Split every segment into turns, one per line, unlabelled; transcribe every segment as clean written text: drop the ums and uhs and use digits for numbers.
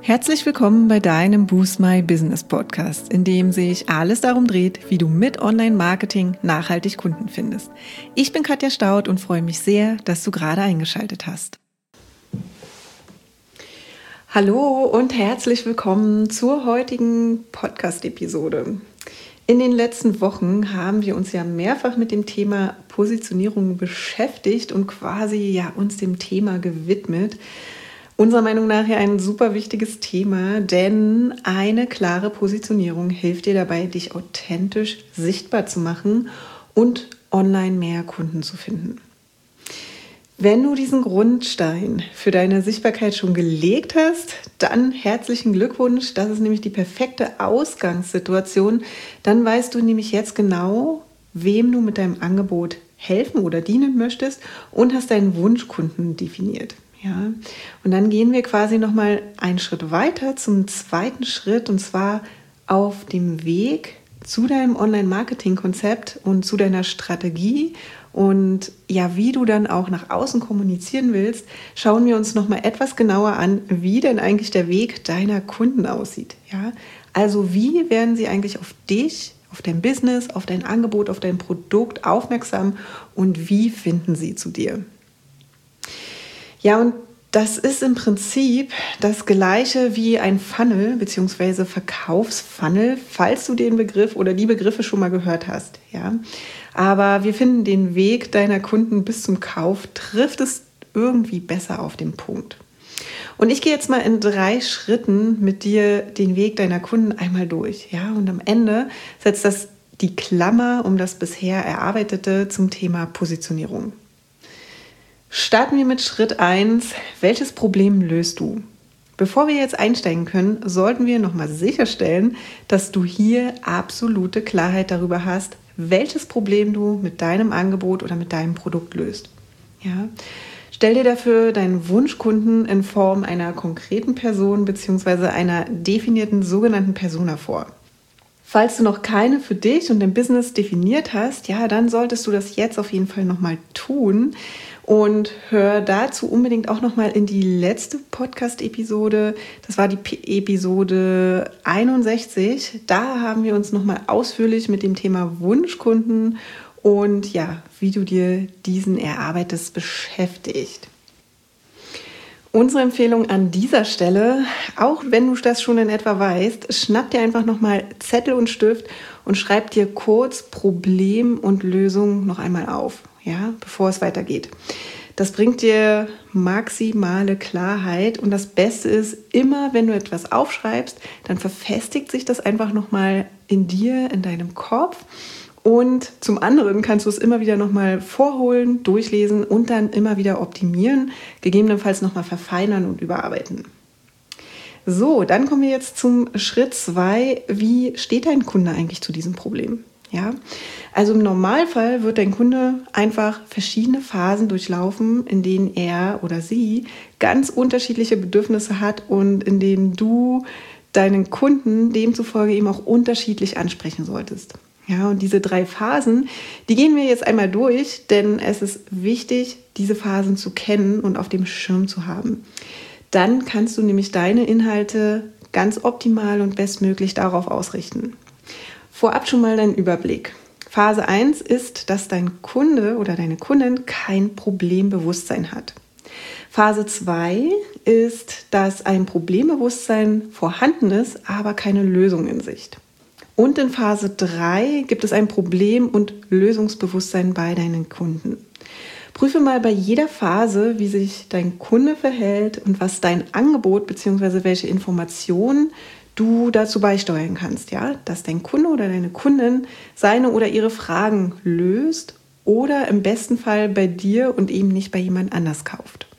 Herzlich willkommen bei deinem Boost My Business Podcast, in dem sich alles darum dreht, wie du mit Online-Marketing nachhaltig Kunden findest. Ich bin Katja Staud und freue mich sehr, dass du gerade eingeschaltet hast. Hallo und herzlich willkommen zur heutigen Podcast-Episode. In den letzten Wochen haben wir uns ja mehrfach mit dem Thema Positionierung beschäftigt und quasi uns dem Thema gewidmet. Unserer Meinung nach ein super wichtiges Thema, denn eine klare Positionierung hilft dir dabei, dich authentisch sichtbar zu machen und online mehr Kunden zu finden. Wenn du diesen Grundstein für deine Sichtbarkeit schon gelegt hast, dann herzlichen Glückwunsch. Das ist nämlich die perfekte Ausgangssituation. Dann weißt du nämlich jetzt genau, wem du mit deinem Angebot helfen oder dienen möchtest und hast deinen Wunschkunden definiert. Ja, und dann gehen wir quasi nochmal einen Schritt weiter zum zweiten Schritt, und zwar auf dem Weg zu deinem Online-Marketing-Konzept und zu deiner Strategie und wie du dann auch nach außen kommunizieren willst, schauen wir uns nochmal etwas genauer an, wie denn eigentlich der Weg deiner Kunden aussieht. Ja? Also wie werden sie eigentlich auf dich, auf dein Business, auf dein Angebot, auf dein Produkt aufmerksam und wie finden sie zu dir? Ja, und das ist im Prinzip das Gleiche wie ein Funnel bzw. Verkaufsfunnel, falls du den Begriff oder die Begriffe schon mal gehört hast. Ja? Aber wir finden den Weg deiner Kunden bis zum Kauf, trifft es irgendwie besser auf den Punkt. Und ich gehe jetzt mal in 3 Schritten mit dir den Weg deiner Kunden einmal durch. Ja? Und am Ende setzt das die Klammer um das bisher Erarbeitete zum Thema Positionierung. Starten wir mit Schritt 1. Welches Problem löst du? Bevor wir jetzt einsteigen können, sollten wir nochmal sicherstellen, dass du hier absolute Klarheit darüber hast, welches Problem du mit deinem Angebot oder mit deinem Produkt löst. Ja? Stell dir dafür deinen Wunschkunden in Form einer konkreten Person bzw. einer definierten sogenannten Persona vor. Falls du noch keine für dich und dein Business definiert hast, dann solltest du das jetzt auf jeden Fall nochmal tun. Und hör dazu unbedingt auch nochmal in die letzte Podcast-Episode. Das war die Episode 61. Da haben wir uns nochmal ausführlich mit dem Thema Wunschkunden und wie du dir diesen erarbeitest beschäftigt. Unsere Empfehlung an dieser Stelle, auch wenn du das schon in etwa weißt, schnapp dir einfach nochmal Zettel und Stift und schreib dir kurz Problem und Lösung noch einmal auf. Bevor es weitergeht. Das bringt dir maximale Klarheit und das Beste ist, immer wenn du etwas aufschreibst, dann verfestigt sich das einfach nochmal in dir, in deinem Kopf und zum anderen kannst du es immer wieder nochmal vorholen, durchlesen und dann immer wieder optimieren, gegebenenfalls nochmal verfeinern und überarbeiten. So, dann kommen wir jetzt zum Schritt 2. Wie steht dein Kunde eigentlich zu diesem Problem? Ja, also im Normalfall wird dein Kunde einfach verschiedene Phasen durchlaufen, in denen er oder sie ganz unterschiedliche Bedürfnisse hat und in denen du deinen Kunden demzufolge eben auch unterschiedlich ansprechen solltest. Ja, und diese 3 Phasen, die gehen wir jetzt einmal durch, denn es ist wichtig, diese Phasen zu kennen und auf dem Schirm zu haben. Dann kannst du nämlich deine Inhalte ganz optimal und bestmöglich darauf ausrichten. Vorab schon mal dein Überblick. Phase 1 ist, dass dein Kunde oder deine Kundin kein Problembewusstsein hat. Phase 2 ist, dass ein Problembewusstsein vorhanden ist, aber keine Lösung in Sicht. Und in Phase 3 gibt es ein Problem- und Lösungsbewusstsein bei deinen Kunden. Prüfe mal bei jeder Phase, wie sich dein Kunde verhält und was dein Angebot bzw. welche Informationen du dazu beisteuern kannst, dass dein Kunde oder deine Kundin seine oder ihre Fragen löst oder im besten Fall bei dir und eben nicht bei jemand anders kauft.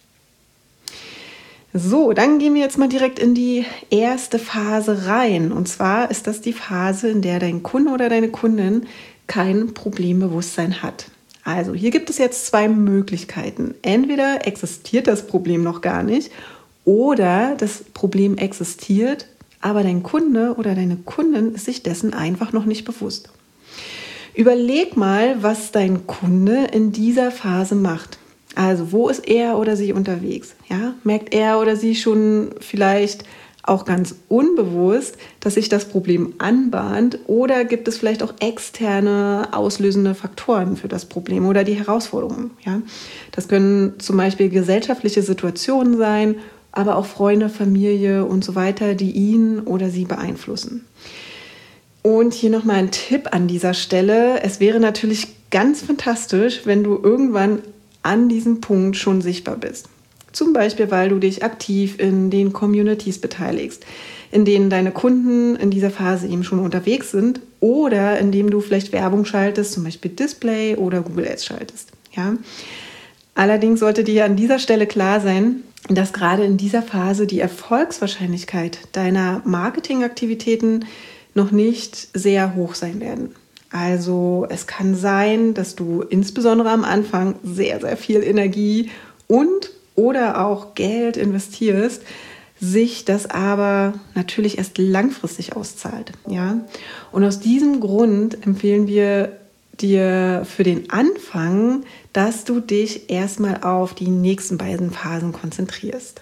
So, dann gehen wir jetzt mal direkt in die erste Phase rein. Und zwar ist das die Phase, in der dein Kunde oder deine Kundin kein Problembewusstsein hat. Also hier gibt es jetzt 2 Möglichkeiten. Entweder existiert das Problem noch gar nicht oder das Problem existiert, aber dein Kunde oder deine Kundin ist sich dessen einfach noch nicht bewusst. Überleg mal, was dein Kunde in dieser Phase macht. Also wo ist er oder sie unterwegs? Ja? Merkt er oder sie schon vielleicht auch ganz unbewusst, dass sich das Problem anbahnt, oder gibt es vielleicht auch externe auslösende Faktoren für das Problem oder die Herausforderungen? Ja? Das können zum Beispiel gesellschaftliche Situationen sein, aber auch Freunde, Familie und so weiter, die ihn oder sie beeinflussen. Und hier nochmal ein Tipp an dieser Stelle. Es wäre natürlich ganz fantastisch, wenn du irgendwann an diesem Punkt schon sichtbar bist. Zum Beispiel, weil du dich aktiv in den Communities beteiligst, in denen deine Kunden in dieser Phase eben schon unterwegs sind, oder indem du vielleicht Werbung schaltest, zum Beispiel Display oder Google Ads schaltest. Ja? Allerdings sollte dir an dieser Stelle klar sein, dass gerade in dieser Phase die Erfolgswahrscheinlichkeit deiner Marketingaktivitäten noch nicht sehr hoch sein werden. Also es kann sein, dass du insbesondere am Anfang sehr, sehr viel Energie und oder auch Geld investierst, sich das aber natürlich erst langfristig auszahlt. Ja? Und aus diesem Grund empfehlen wir dir für den Anfang, dass du dich erstmal auf die nächsten beiden Phasen konzentrierst.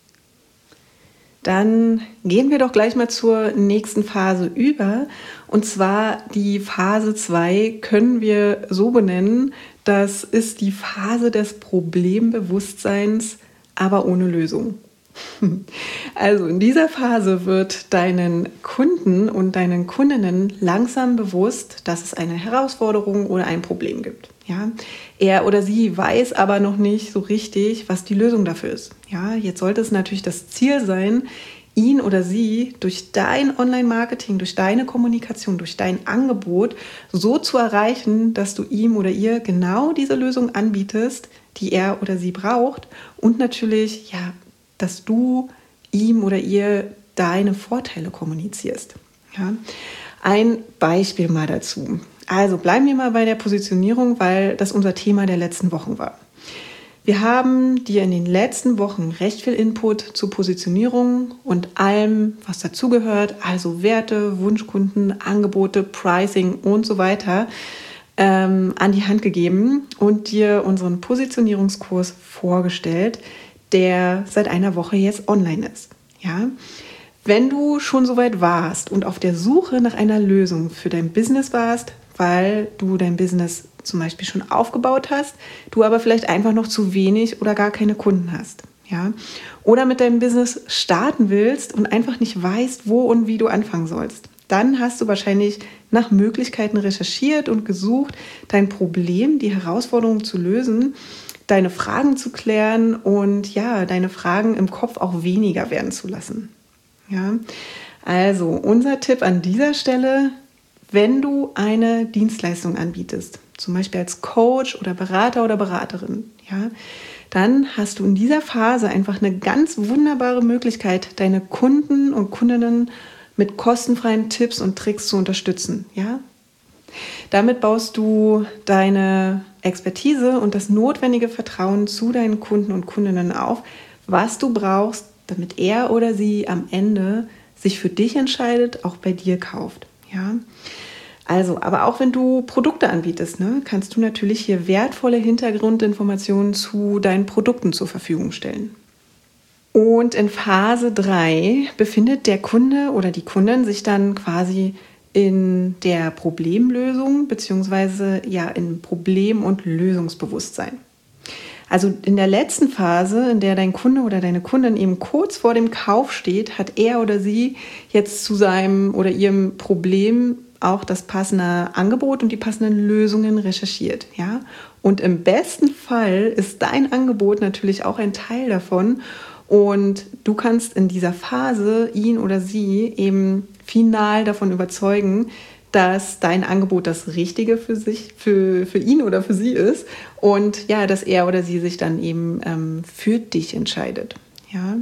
Dann gehen wir doch gleich mal zur nächsten Phase über. Und zwar die Phase 2 können wir so benennen, das ist die Phase des Problembewusstseins, aber ohne Lösung. Also in dieser Phase wird deinen Kunden und deinen Kundinnen langsam bewusst, dass es eine Herausforderung oder ein Problem gibt. Ja? Er oder sie weiß aber noch nicht so richtig, was die Lösung dafür ist. Ja? Jetzt sollte es natürlich das Ziel sein, ihn oder sie durch dein Online-Marketing, durch deine Kommunikation, durch dein Angebot so zu erreichen, dass du ihm oder ihr genau diese Lösung anbietest, die er oder sie braucht, und natürlich, ja, dass du ihm oder ihr deine Vorteile kommunizierst. Ja? Ein Beispiel mal dazu. Also bleiben wir mal bei der Positionierung, weil das unser Thema der letzten Wochen war. Wir haben dir in den letzten Wochen recht viel Input zur Positionierung und allem, was dazugehört, also Werte, Wunschkunden, Angebote, Pricing und so weiter, an die Hand gegeben und dir unseren Positionierungskurs vorgestellt, der seit einer Woche jetzt online ist. Ja? Wenn du schon so weit warst und auf der Suche nach einer Lösung für dein Business warst, weil du dein Business zum Beispiel schon aufgebaut hast, du aber vielleicht einfach noch zu wenig oder gar keine Kunden hast. Ja? Oder mit deinem Business starten willst und einfach nicht weißt, wo und wie du anfangen sollst, dann hast du wahrscheinlich nach Möglichkeiten recherchiert und gesucht, dein Problem, die Herausforderung zu lösen, deine Fragen zu klären und ja, deine Fragen im Kopf auch weniger werden zu lassen. Ja? Also unser Tipp an dieser Stelle: Wenn du eine Dienstleistung anbietest, zum Beispiel als Coach oder Berater oder Beraterin, ja, dann hast du in dieser Phase einfach eine ganz wunderbare Möglichkeit, deine Kunden und Kundinnen mit kostenfreien Tipps und Tricks zu unterstützen. Ja? Damit baust du deine Expertise und das notwendige Vertrauen zu deinen Kunden und Kundinnen auf, was du brauchst, damit er oder sie am Ende sich für dich entscheidet, auch bei dir kauft. Ja? Also, aber auch wenn du Produkte anbietest, kannst du natürlich hier wertvolle Hintergrundinformationen zu deinen Produkten zur Verfügung stellen. Und in Phase 3 befindet der Kunde oder die Kundin sich dann quasi in der Problemlösung bzw. ja in Problem- und Lösungsbewusstsein. Also in der letzten Phase, in der dein Kunde oder deine Kundin eben kurz vor dem Kauf steht, hat er oder sie jetzt zu seinem oder ihrem Problem auch das passende Angebot und die passenden Lösungen recherchiert. Ja? Und im besten Fall ist dein Angebot natürlich auch ein Teil davon. Und du kannst in dieser Phase ihn oder sie eben final davon überzeugen, dass dein Angebot das Richtige für ihn oder für sie ist und ja, dass er oder sie sich dann eben für dich entscheidet. Ja.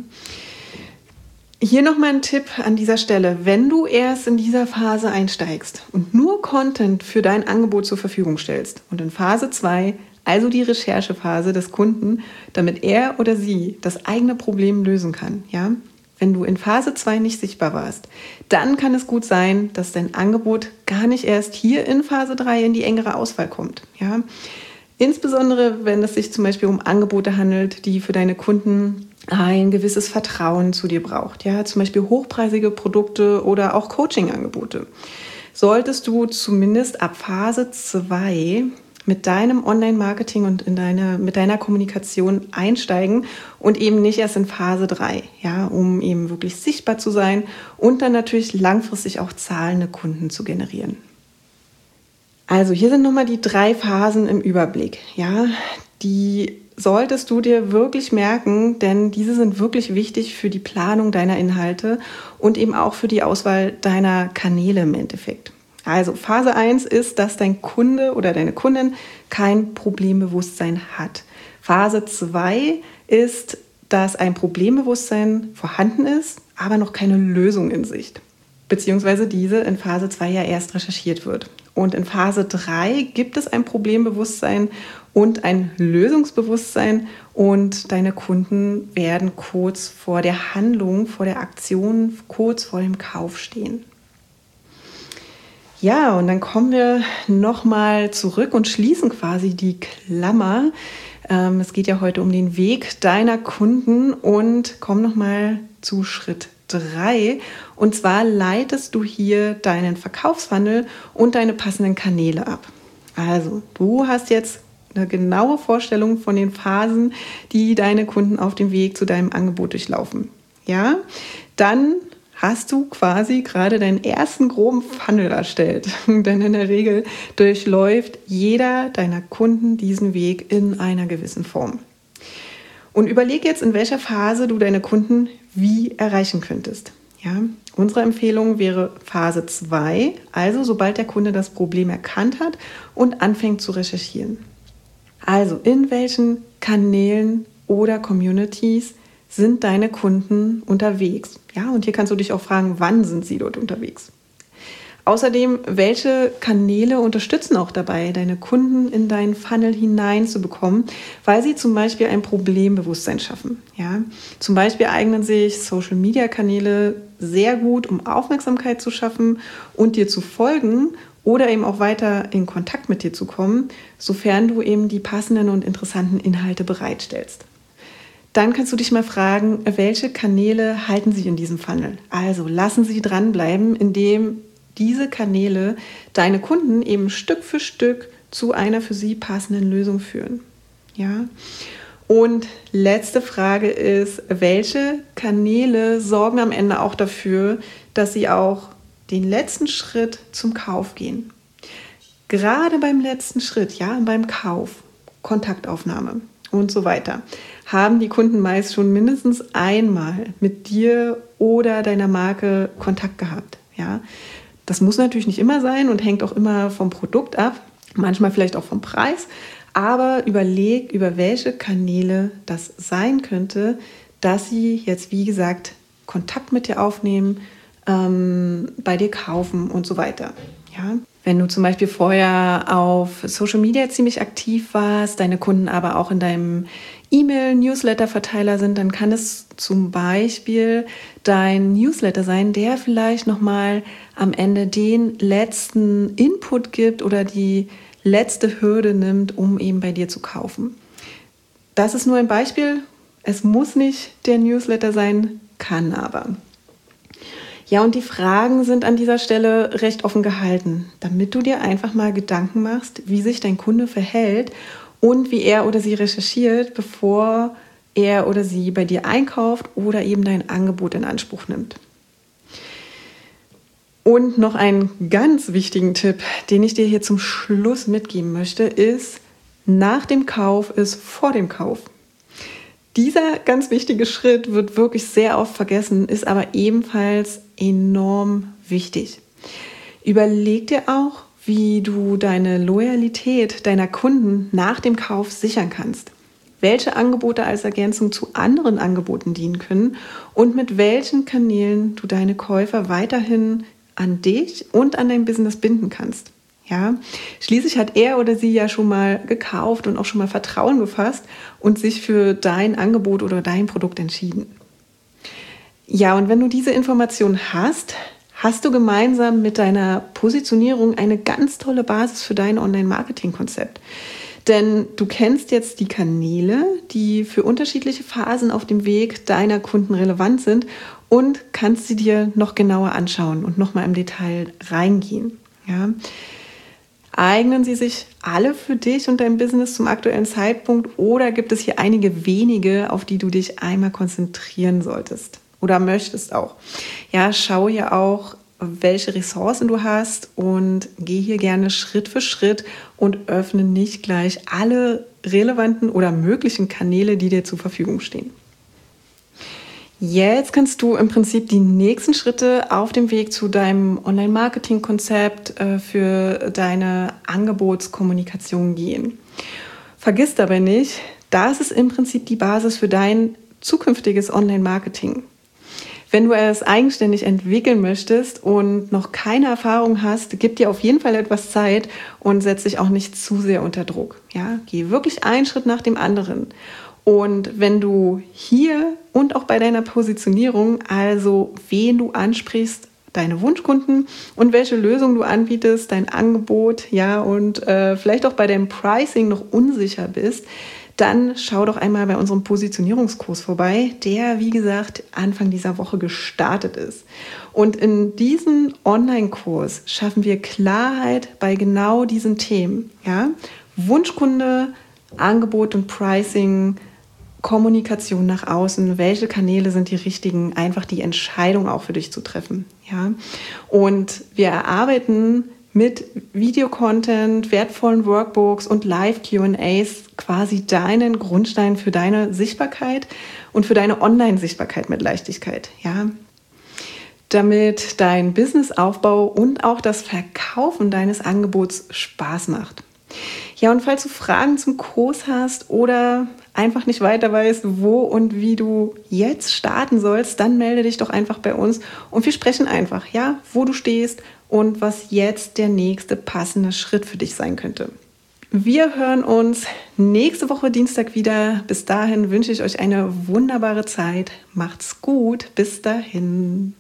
Hier nochmal ein Tipp an dieser Stelle: Wenn du erst in dieser Phase einsteigst und nur Content für dein Angebot zur Verfügung stellst und in Phase 2, also die Recherchephase des Kunden, damit er oder sie das eigene Problem lösen kann, ja, wenn du in Phase 2 nicht sichtbar warst, dann kann es gut sein, dass dein Angebot gar nicht erst hier in Phase 3 in die engere Auswahl kommt. Ja. Insbesondere, wenn es sich zum Beispiel um Angebote handelt, die für deine Kunden ein gewisses Vertrauen zu dir braucht. Ja, zum Beispiel hochpreisige Produkte oder auch Coaching-Angebote. Solltest du zumindest ab Phase 2 mit deinem Online-Marketing und mit deiner Kommunikation einsteigen und eben nicht erst in Phase 3, ja, um eben wirklich sichtbar zu sein und dann natürlich langfristig auch zahlende Kunden zu generieren. Also hier sind nochmal die 3 Phasen im Überblick, ja, die solltest du dir wirklich merken, denn diese sind wirklich wichtig für die Planung deiner Inhalte und eben auch für die Auswahl deiner Kanäle im Endeffekt. Also Phase 1 ist, dass dein Kunde oder deine Kundin kein Problembewusstsein hat. Phase 2 ist, dass ein Problembewusstsein vorhanden ist, aber noch keine Lösung in Sicht. Beziehungsweise diese in Phase 2 ja erst recherchiert wird. Und in Phase 3 gibt es ein Problembewusstsein und ein Lösungsbewusstsein und deine Kunden werden kurz vor der Handlung, vor der Aktion, kurz vor dem Kauf stehen. Ja, und dann kommen wir nochmal zurück und schließen quasi die Klammer. Es geht ja heute um den Weg deiner Kunden und kommen nochmal zu Schritt 3. Und zwar leitest du hier deinen Verkaufsfunnel und deine passenden Kanäle ab. Also du hast jetzt eine genaue Vorstellung von den Phasen, die deine Kunden auf dem Weg zu deinem Angebot durchlaufen. Ja, dann hast du quasi gerade deinen ersten groben Funnel erstellt. Denn in der Regel durchläuft jeder deiner Kunden diesen Weg in einer gewissen Form. Und überleg jetzt, in welcher Phase du deine Kunden wie erreichen könntest. Ja, unsere Empfehlung wäre Phase 2, also sobald der Kunde das Problem erkannt hat und anfängt zu recherchieren. Also in welchen Kanälen oder Communities sind deine Kunden unterwegs? Ja, und hier kannst du dich auch fragen, wann sind sie dort unterwegs? Außerdem, welche Kanäle unterstützen auch dabei, deine Kunden in deinen Funnel hineinzubekommen, weil sie zum Beispiel ein Problembewusstsein schaffen. Ja? Zum Beispiel eignen sich Social-Media-Kanäle sehr gut, um Aufmerksamkeit zu schaffen und dir zu folgen oder eben auch weiter in Kontakt mit dir zu kommen, sofern du eben die passenden und interessanten Inhalte bereitstellst. Dann kannst du dich mal fragen, welche Kanäle halten sie in diesem Funnel? Also lassen sie dranbleiben, indem diese Kanäle deine Kunden eben Stück für Stück zu einer für sie passenden Lösung führen. Ja? Und letzte Frage ist, welche Kanäle sorgen am Ende auch dafür, dass sie auch den letzten Schritt zum Kauf gehen? Gerade beim letzten Schritt, ja, beim Kauf, Kontaktaufnahme und so weiter, haben die Kunden meist schon mindestens einmal mit dir oder deiner Marke Kontakt gehabt. Ja? Das muss natürlich nicht immer sein und hängt auch immer vom Produkt ab, manchmal vielleicht auch vom Preis, aber überleg, über welche Kanäle das sein könnte, dass sie jetzt, wie gesagt, Kontakt mit dir aufnehmen, bei dir kaufen und so weiter. Ja? Wenn du zum Beispiel vorher auf Social Media ziemlich aktiv warst, deine Kunden aber auch in deinem E-Mail-Newsletter-Verteiler sind, dann kann es zum Beispiel dein Newsletter sein, der vielleicht nochmal am Ende den letzten Input gibt oder die letzte Hürde nimmt, um eben bei dir zu kaufen. Das ist nur ein Beispiel. Es muss nicht der Newsletter sein, kann aber. Ja, und die Fragen sind an dieser Stelle recht offen gehalten, damit du dir einfach mal Gedanken machst, wie sich dein Kunde verhält und wie er oder sie recherchiert, bevor er oder sie bei dir einkauft oder eben dein Angebot in Anspruch nimmt. Und noch einen ganz wichtigen Tipp, den ich dir hier zum Schluss mitgeben möchte, ist, nach dem Kauf ist vor dem Kauf. Dieser ganz wichtige Schritt wird wirklich sehr oft vergessen, ist aber ebenfalls enorm wichtig. Überleg dir auch, wie du deine Loyalität deiner Kunden nach dem Kauf sichern kannst. Welche Angebote als Ergänzung zu anderen Angeboten dienen können und mit welchen Kanälen du deine Käufer weiterhin an dich und an dein Business binden kannst. Ja, schließlich hat er oder sie ja schon mal gekauft und auch schon mal Vertrauen gefasst und sich für dein Angebot oder dein Produkt entschieden. Ja, und wenn du diese Information hast, hast du gemeinsam mit deiner Positionierung eine ganz tolle Basis für dein Online-Marketing-Konzept. Denn du kennst jetzt die Kanäle, die für unterschiedliche Phasen auf dem Weg deiner Kunden relevant sind und kannst sie dir noch genauer anschauen und nochmal im Detail reingehen. Ja. Eignen sie sich alle für dich und dein Business zum aktuellen Zeitpunkt oder gibt es hier einige wenige, auf die du dich einmal konzentrieren solltest oder möchtest auch? Ja, schau hier auch, welche Ressourcen du hast und geh hier gerne Schritt für Schritt und öffne nicht gleich alle relevanten oder möglichen Kanäle, die dir zur Verfügung stehen. Jetzt kannst du im Prinzip die nächsten Schritte auf dem Weg zu deinem Online-Marketing-Konzept für deine Angebotskommunikation gehen. Vergiss dabei nicht, das ist im Prinzip die Basis für dein zukünftiges Online-Marketing. Wenn du es eigenständig entwickeln möchtest und noch keine Erfahrung hast, gib dir auf jeden Fall etwas Zeit und setz dich auch nicht zu sehr unter Druck. Ja, geh wirklich einen Schritt nach dem anderen. Und wenn du hier und auch bei deiner Positionierung, also wen du ansprichst, deine Wunschkunden und welche Lösung du anbietest, dein Angebot, ja, und vielleicht auch bei deinem Pricing noch unsicher bist, dann schau doch einmal bei unserem Positionierungskurs vorbei, der, wie gesagt, Anfang dieser Woche gestartet ist. Und in diesem Online-Kurs schaffen wir Klarheit bei genau diesen Themen. Ja? Wunschkunde, Angebot und Pricing, Kommunikation nach außen, welche Kanäle sind die richtigen, einfach die Entscheidung auch für dich zu treffen. Ja? Und wir erarbeiten mit Videocontent, wertvollen Workbooks und Live-Q&As quasi deinen Grundstein für deine Sichtbarkeit und für deine Online-Sichtbarkeit mit Leichtigkeit. Ja? Damit dein Businessaufbau und auch das Verkaufen deines Angebots Spaß macht. Ja, und falls du Fragen zum Kurs hast oder einfach nicht weiter weißt, wo und wie du jetzt starten sollst, dann melde dich doch einfach bei uns und wir sprechen einfach, ja, wo du stehst und was jetzt der nächste passende Schritt für dich sein könnte. Wir hören uns nächste Woche Dienstag wieder. Bis dahin wünsche ich euch eine wunderbare Zeit. Macht's gut. Bis dahin.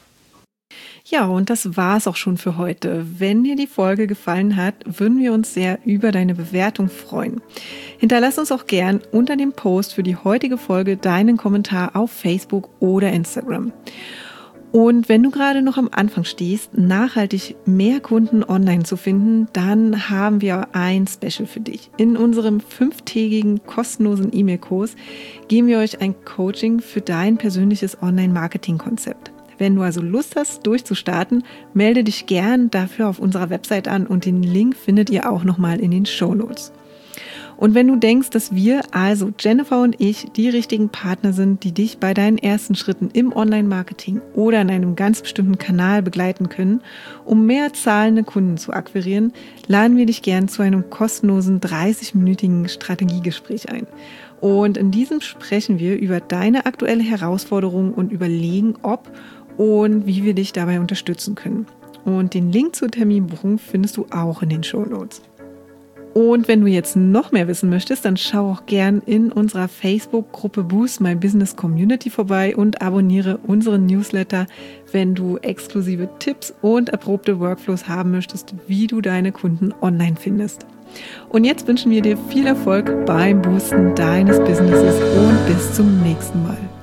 Ja, und das war's auch schon für heute. Wenn dir die Folge gefallen hat, würden wir uns sehr über deine Bewertung freuen. Hinterlass uns auch gern unter dem Post für die heutige Folge deinen Kommentar auf Facebook oder Instagram. Und wenn du gerade noch am Anfang stehst, nachhaltig mehr Kunden online zu finden, dann haben wir ein Special für dich. In unserem 5-tägigen kostenlosen E-Mail-Kurs geben wir euch ein Coaching für dein persönliches Online-Marketing-Konzept. Wenn du also Lust hast, durchzustarten, melde dich gern dafür auf unserer Website an und den Link findet ihr auch nochmal in den Shownotes. Und wenn du denkst, dass wir, also Jennifer und ich, die richtigen Partner sind, die dich bei deinen ersten Schritten im Online-Marketing oder in einem ganz bestimmten Kanal begleiten können, um mehr zahlende Kunden zu akquirieren, laden wir dich gern zu einem kostenlosen 30-minütigen Strategiegespräch ein. Und in diesem sprechen wir über deine aktuelle Herausforderung und überlegen, ob und wie wir dich dabei unterstützen können. Und den Link zur Terminbuchung findest du auch in den Shownotes. Und wenn du jetzt noch mehr wissen möchtest, dann schau auch gern in unserer Facebook-Gruppe Boost My Business Community vorbei und abonniere unseren Newsletter, wenn du exklusive Tipps und erprobte Workflows haben möchtest, wie du deine Kunden online findest. Und jetzt wünschen wir dir viel Erfolg beim Boosten deines Businesses und bis zum nächsten Mal.